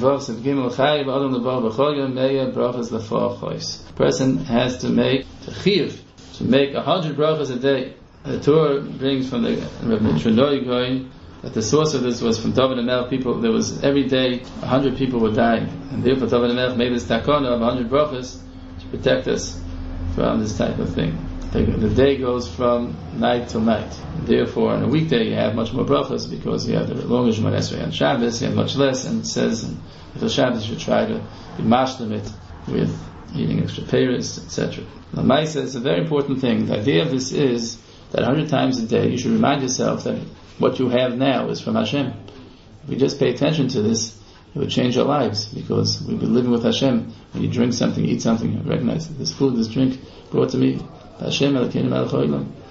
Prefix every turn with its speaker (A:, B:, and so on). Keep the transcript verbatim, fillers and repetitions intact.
A: person has to make to chiv, to make a hundred brachas a day. The Torah brings from the Rabbi Shlomo going that the source of this was from David HaMelech. People, there was every day a hundred people were dying, and therefore David HaMelech made this takana of a hundred brachas to protect us from this type of thing. The, the day goes from night till night. And therefore, on a weekday you have much more brachas because you have the longer Shemona Esrei. On Shabbos you have much less, and it says in the Shabbos you should try to be mashlim it with eating extra peiros, et cetera. The Maisa is a very important thing. The idea of this is that a hundred times a day you should remind yourself that what you have now is from Hashem. If we just pay attention to this, it would change our lives, because we've been living with Hashem. When you drink something, eat something, you recognize this food, this drink brought to me, Hashem Elokeinu Melech Haolam.